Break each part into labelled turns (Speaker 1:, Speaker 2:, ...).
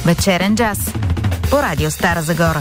Speaker 1: Вечерен джаз по радио Стара Загора.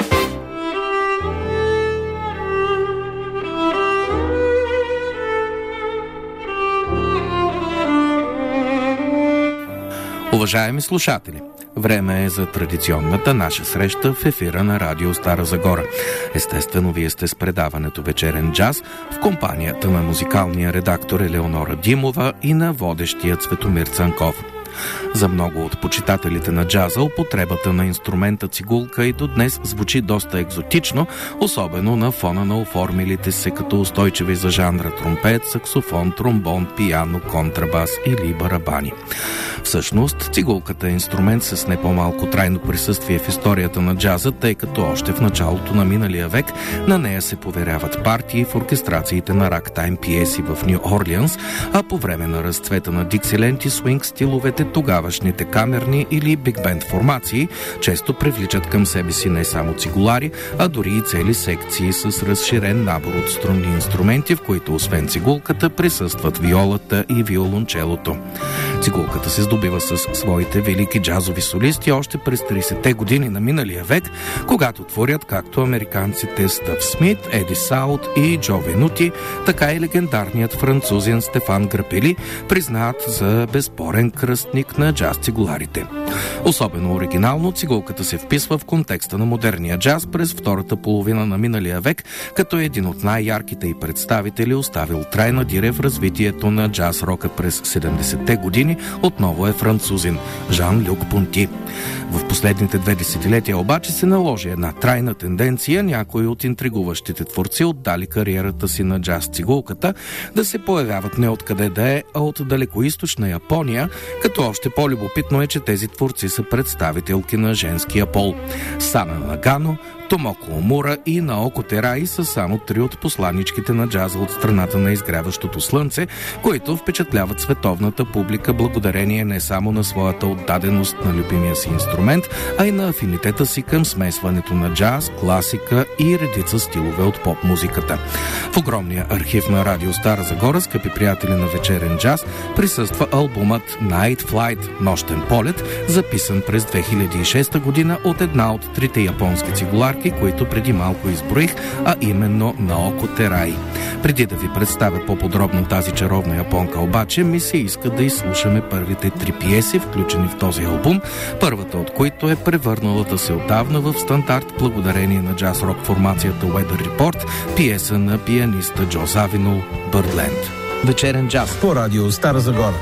Speaker 2: Уважаеми слушатели, време е за традиционната наша среща в ефира на радио Стара Загора. Естествено, вие сте с предаването Вечерен джаз в компанията на музикалния редактор Елеонора Димова и на водещия Цветомир Цанков. За много от почитателите на джаза употребата на инструмента цигулка и до днес звучи доста екзотично, особено на фона на оформилите се като устойчиви за жанра тромпет, саксофон, тромбон, пиано, контрабас или барабани. Всъщност, цигулката е инструмент с не по-малко трайно присъствие в историята на джаза, тъй като още в началото на миналия век на нея се поверяват партии в оркестрациите на рактайм пиеси в Ню Орлеанс, а по време на разцвета на Диксиленд и свинг стиловете тогавашните камерни или биг-бенд формации често привличат към себе си не само цигулари, а дори и цели секции с разширен набор от струнни инструменти, в които освен цигулката присъстват виолата и виолончелото. Цигулката се здобива с своите велики джазови солисти още през 30-те години на миналия век, когато творят както американците Стъв Смит, Еди Саут и Джо Венути, така и легендарният французин Стефан Грапели, признат за безспорен кръстник на джаз цигуларите. Особено оригинално цигулката се вписва в контекста на модерния джаз през втората половина на миналия век, като е един от най-ярките й представители, оставил трайна диря в развитието на джаз-рока през 70-те години, отново е французин Жан-Люк Понти. В последните 2 десетилетия обаче се наложи една трайна тенденция някои от интригуващите творци отдали кариерата си на джаз цигулката да се появяват не откъде да е, а от далекоизточна Япония, като още по-любопитно е, че тези творци са представителки на женския пол. Сана Нагано, Томоко Омура и Наоко Тераи са само 3 от посланичките на джаза от страната на изгряващото слънце, които впечатляват световната публика благодарение не само на своята отдаденост на любимия си инструмент, а и на афинитета си към смесването на джаз, класика и редица стилове от поп-музиката. В огромния архив на радио Стара Загора, скъпи приятели на Вечерен джаз, присъства албумът Night Flight – Нощен полет, записан през 2006 година от една от 3 японски цигуларки, които преди малко изброих, а именно Наоко Тераи. Преди да ви представя по-подробно тази чаровна японка обаче, ми се иска да изслушаме първите 3 пиеси, включени в този албум, първата от които е превърналата се отдавна в стандарт благодарение на джаз-рок формацията Weather Report, пиеса на пианиста Джо Завинол «Birdland». Вечерен джаз
Speaker 3: по радио Стара Загора.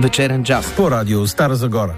Speaker 2: Вечерен джаз
Speaker 3: по радио Стара Загора.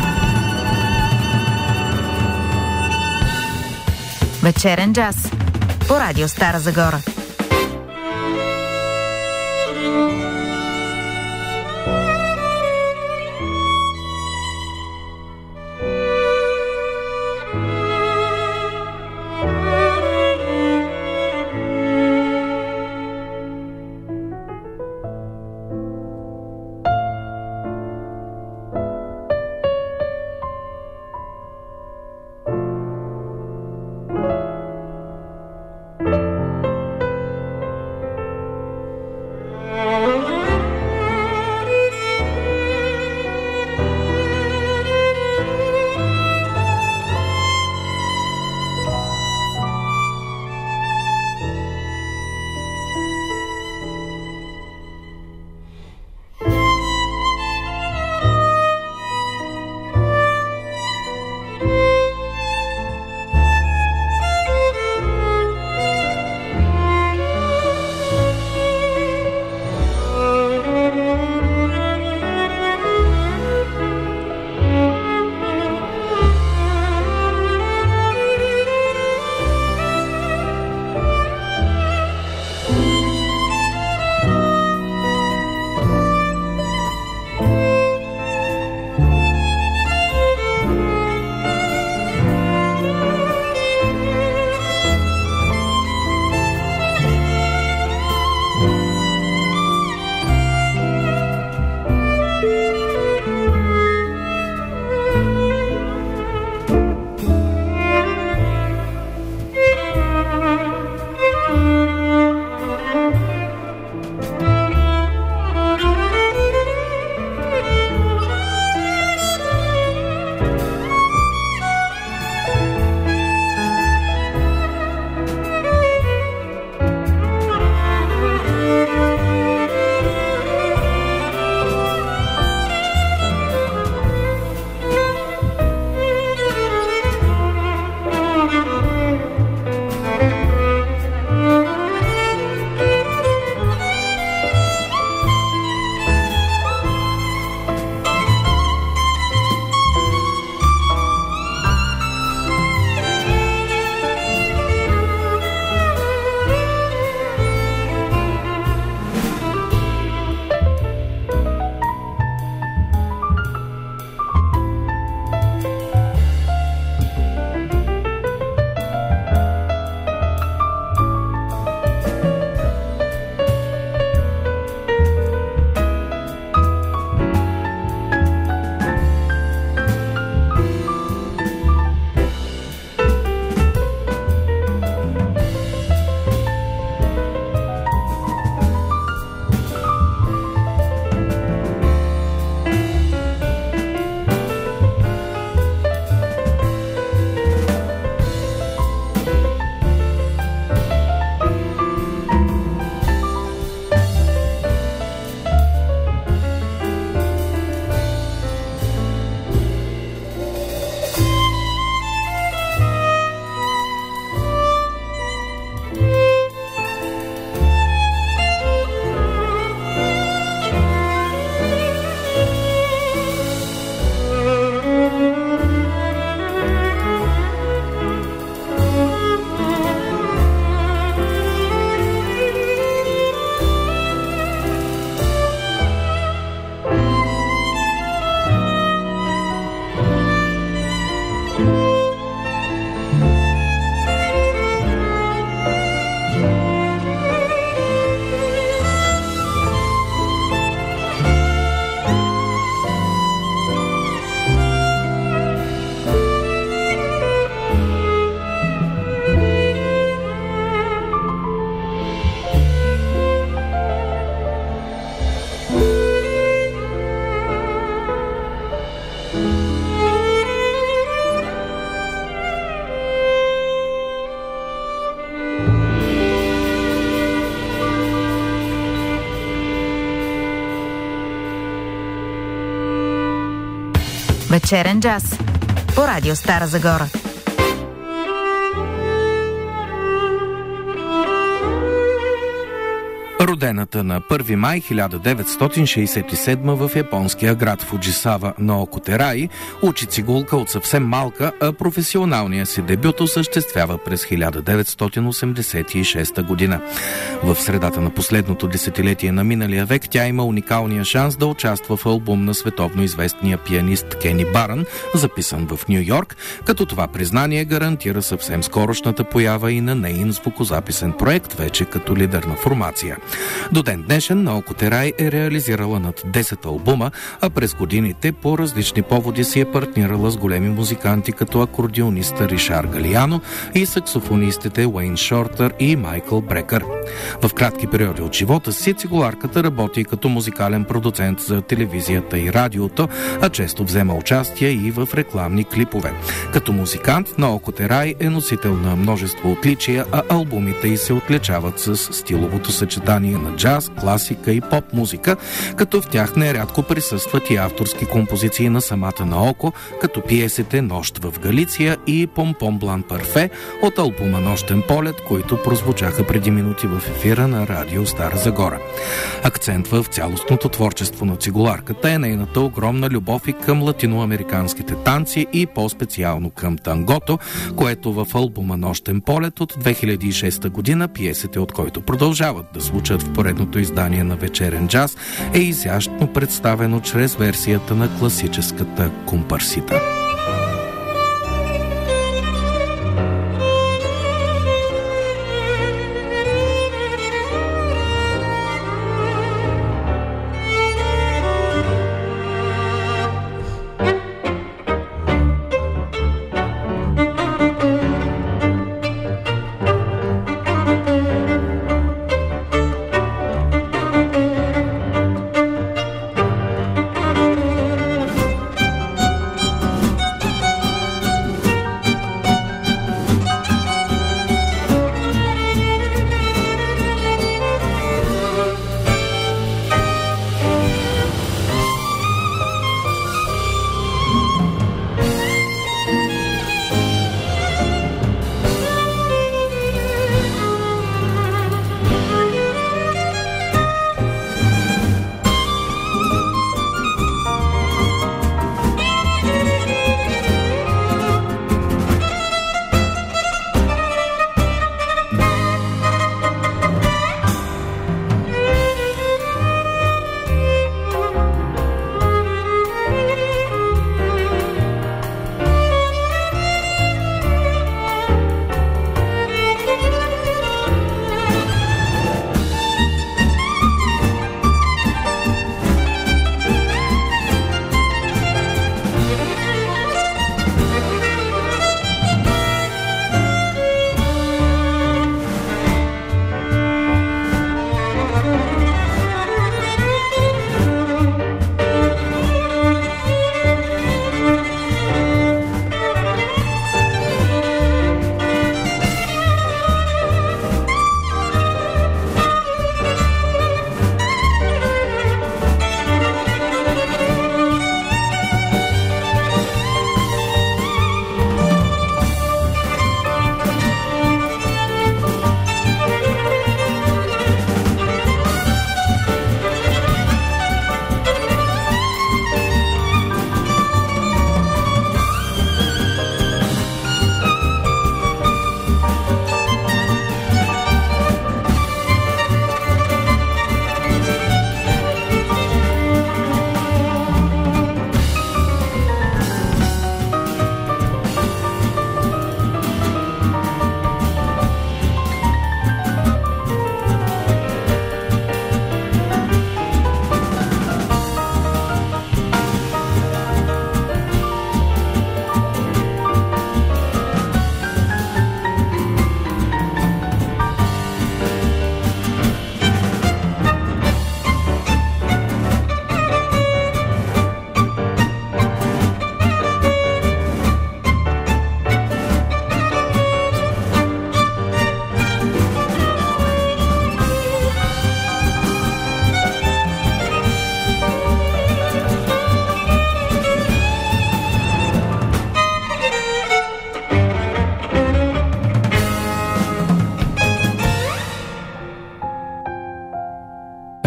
Speaker 1: Вечерен джаз. по радио Стара Загора. Вечерен джаз по радио Стара Загора.
Speaker 2: Роден родената на 1 май 1967 в японския град Фуджисава Наоко Тераи, учи цигулка от съвсем малка, а професионалния си дебют осъществява през 1986 година. В средата на последното десетилетие на миналия век тя има уникалния шанс да участва в албум на световно известния пианист Кени Барън, записан в Ню Йорк, като това признание гарантира съвсем скорошната поява и на нейн звукозаписен проект, вече като лидер на формация. До ден днешен Наоко Терай е реализирала над 10 албума, а през годините по различни поводи си е партнирала с големи музиканти като акордеониста Ришар Галиано и саксофонистите Уейн Шортър и Майкъл Брекър. В кратки периоди от живота си цигуларката работи като музикален продуцент за телевизията и радиото, а често взема участие и в рекламни клипове. Като музикант Наоко Терай е носител на множество отличия, а албумите й се отличават с стиловото съчетание на джаз, класика и поп музика, като в тях нерядко присъстват и авторски композиции на самата Наоко, като пиесите "Нощ в Галиция" и "Пом-пом блан парфе" от албума "Нощен полет", които прозвучаха преди минути в ефира на радио Стара Загора. Акцент в цялостното творчество на цигуларката е нейната огромна любов и към латиноамериканските танци и по-специално към тангото, което в албума "Нощен полет" от 2006 година, пиесите от който продължават да звучат в поредното издание на Вечерен джаз, е изящно представено чрез версията на класическата компарсита.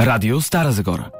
Speaker 3: Радио Стара Загора.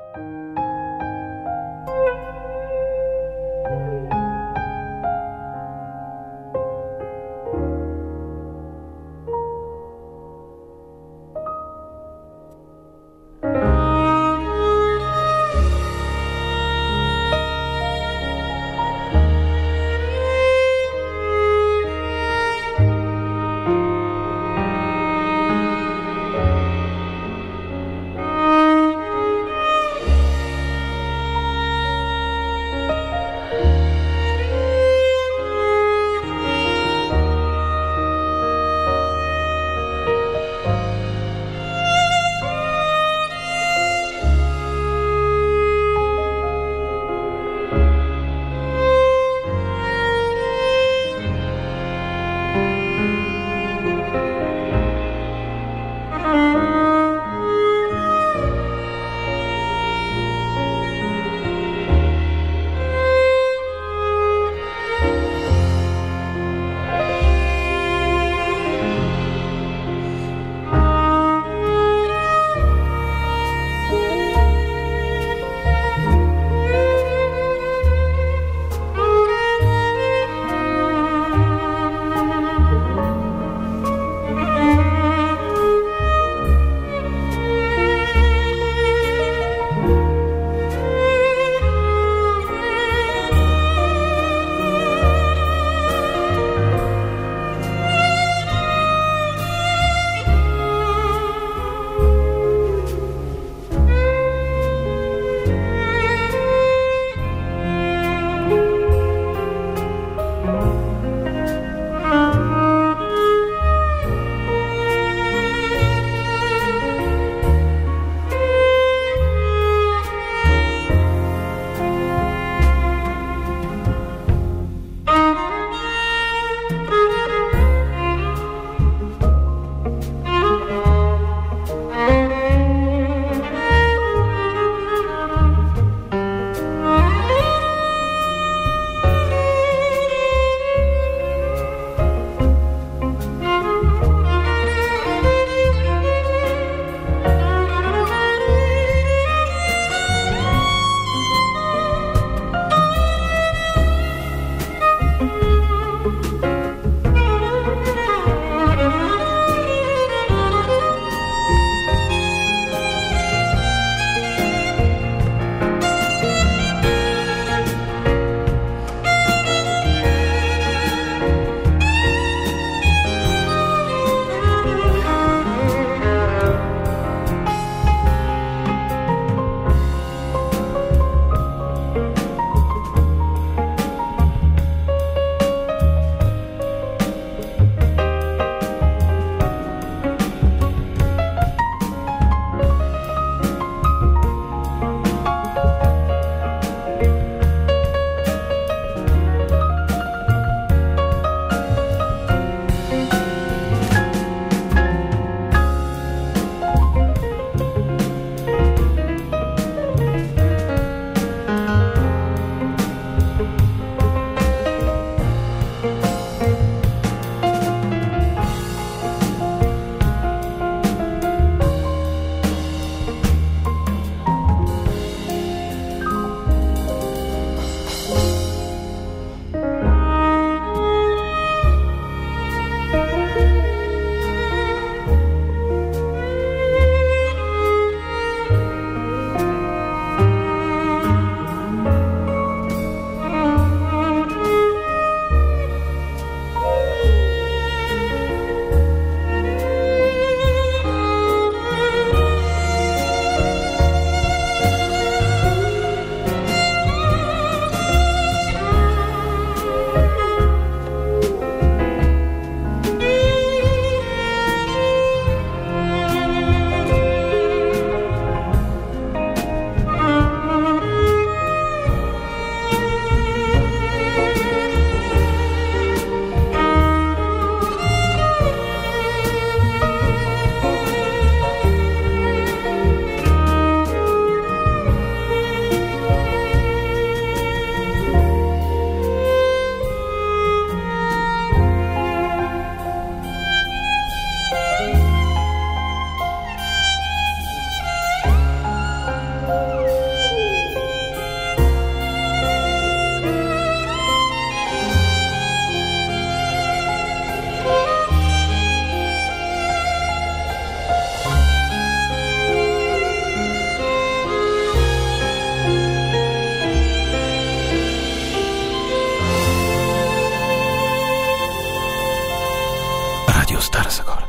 Speaker 3: Стара Загора.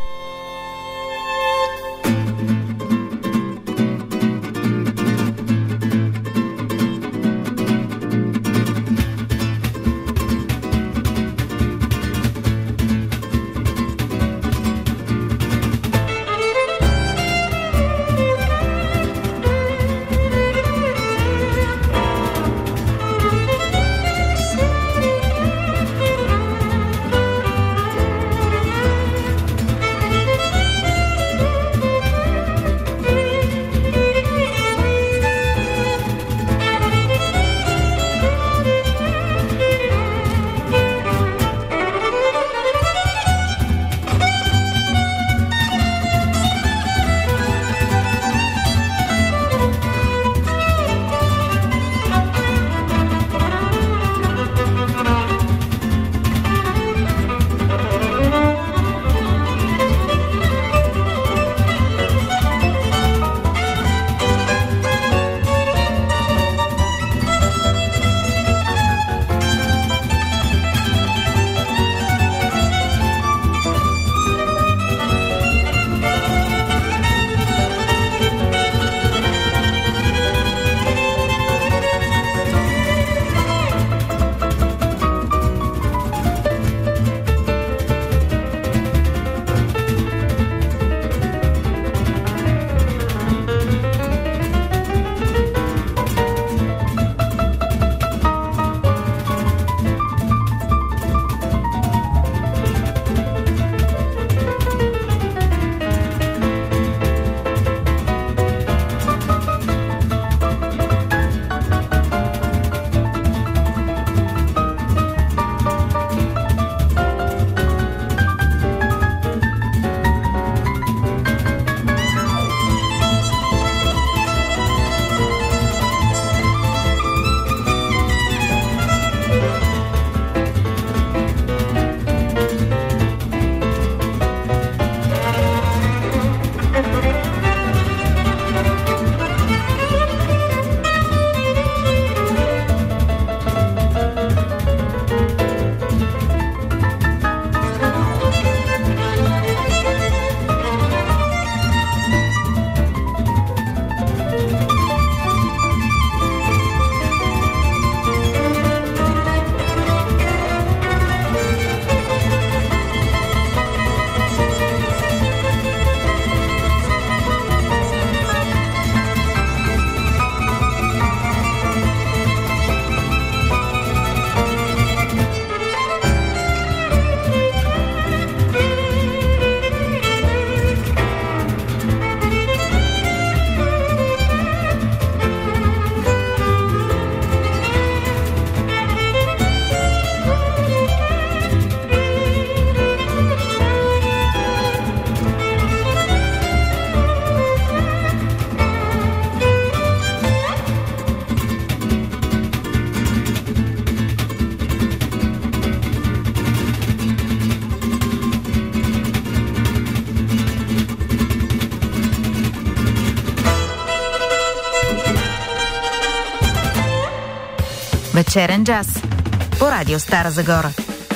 Speaker 1: Вечерен джаз по радио Стара Загора.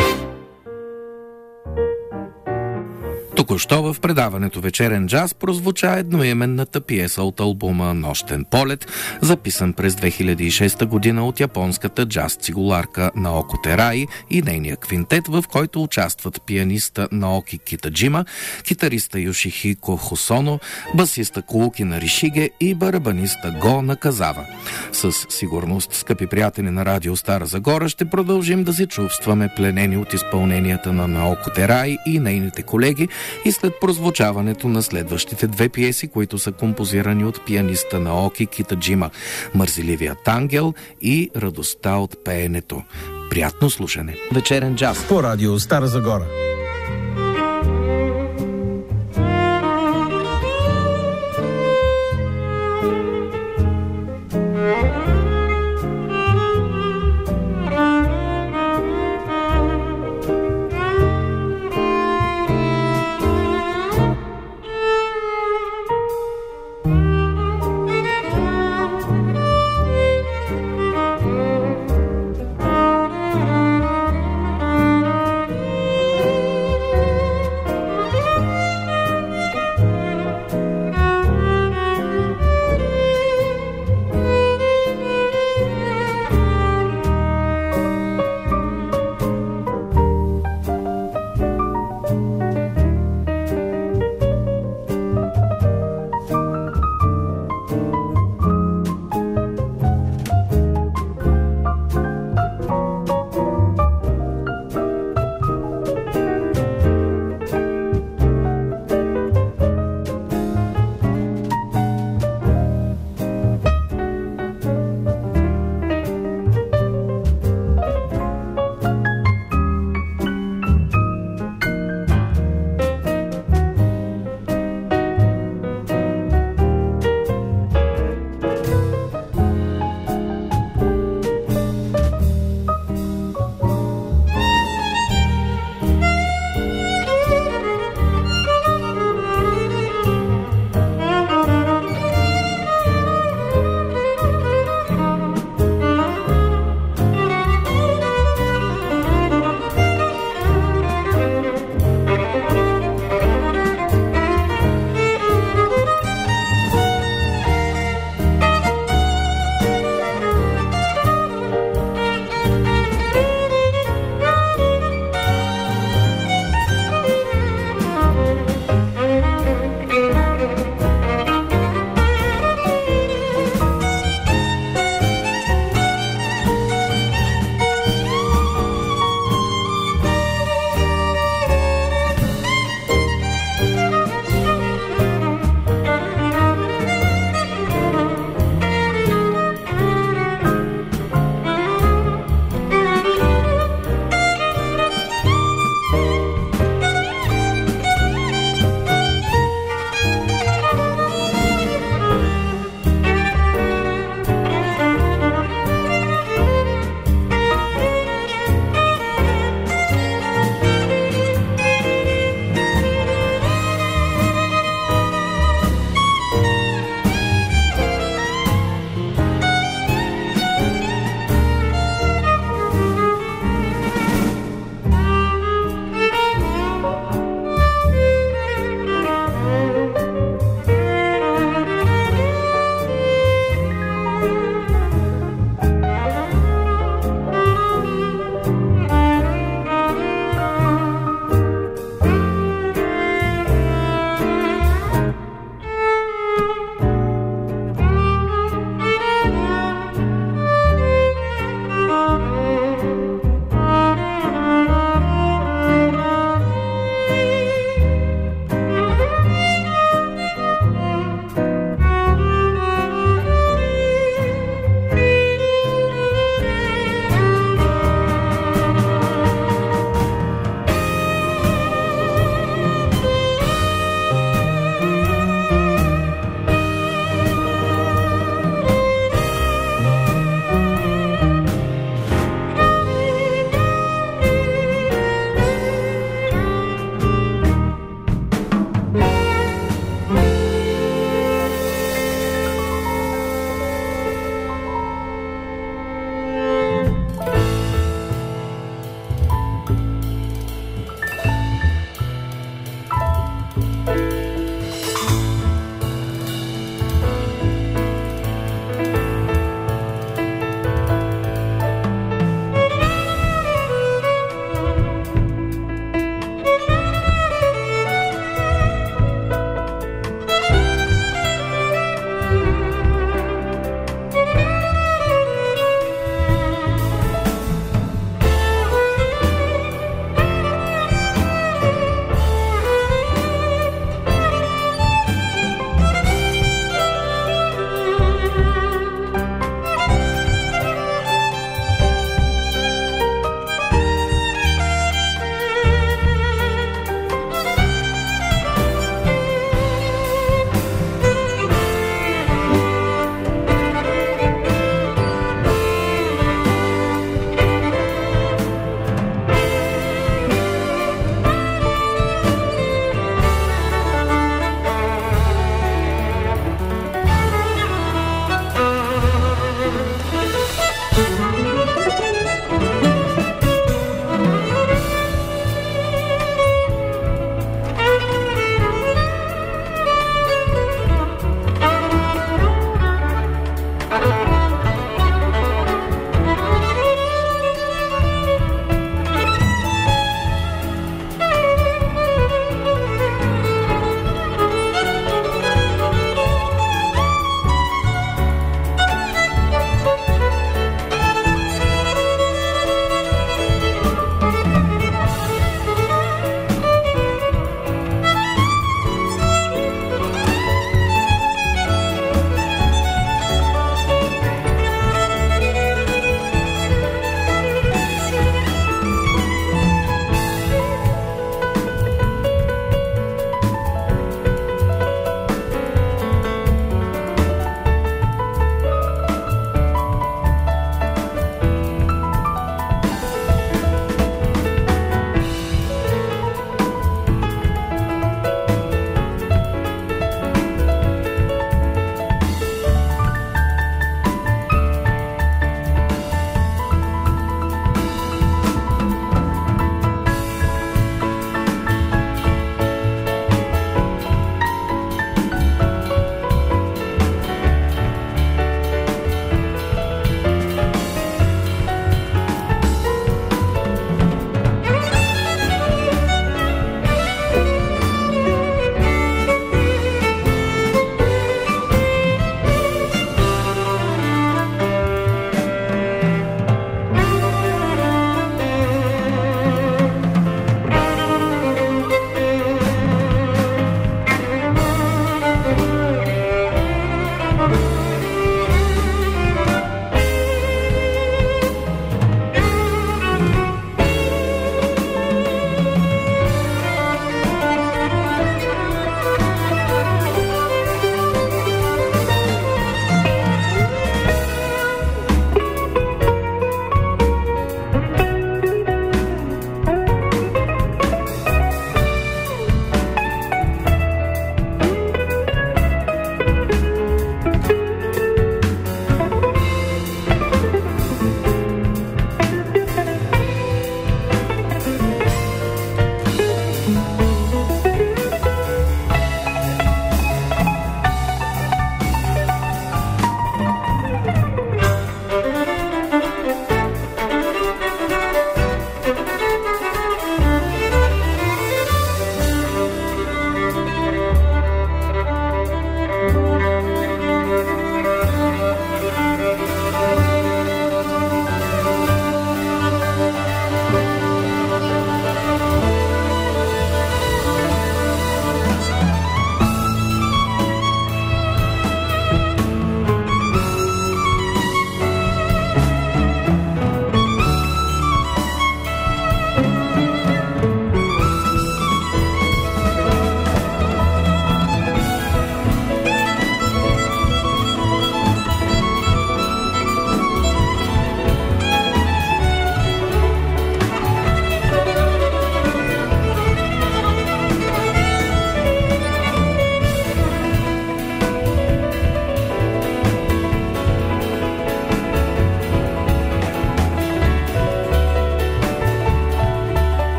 Speaker 2: Току-що в предаването Вечерен джаз прозвуча едноименната пиеса от албума Нощен полет, записан през 2006 година от японската джаз цигуларка Наоко Тераи и нейния квинтет, в който участват пианиста Наоки Китаджима, китариста Йошихико Хосоно, басиста Кууки Наришиге и барабаниста Го Наказава. Със сигурност, скъпи приятели на радио Стара Загора, ще продължим да се чувстваме пленени от изпълненията на Наоко Тераи и нейните колеги и след прозвучаването на следващите две пиеси, които са композирани от пианиста Наоки Китаджима – Мързеливият ангел и Радостта от пеенето. Приятно слушане! Вечерен джаз
Speaker 3: по радио Стара Загора.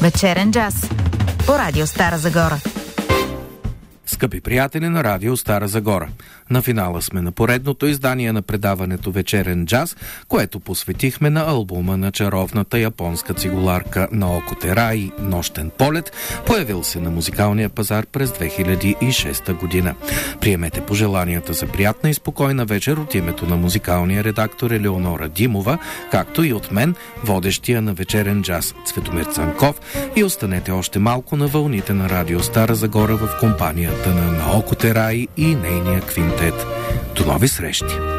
Speaker 1: Вечерен джаз по Радио Стара Загора.
Speaker 2: Скъпи приятели на Радио Стара Загора, на финала сме на поредното издание на предаването Вечерен джаз, което посветихме на албума на чаровната японска цигуларка Наоко Тераи «Нощен полет», появил се на музикалния пазар през 2006 година. Приемете пожеланията за приятна и спокойна вечер от името на музикалния редактор Елеонора Димова, както и от мен, водещия на Вечерен джаз Цветомир Цанков, и останете още малко на вълните на Радио Стара Загора в компанията на Наоко Тераи и нейния квинтет. До нови срещи!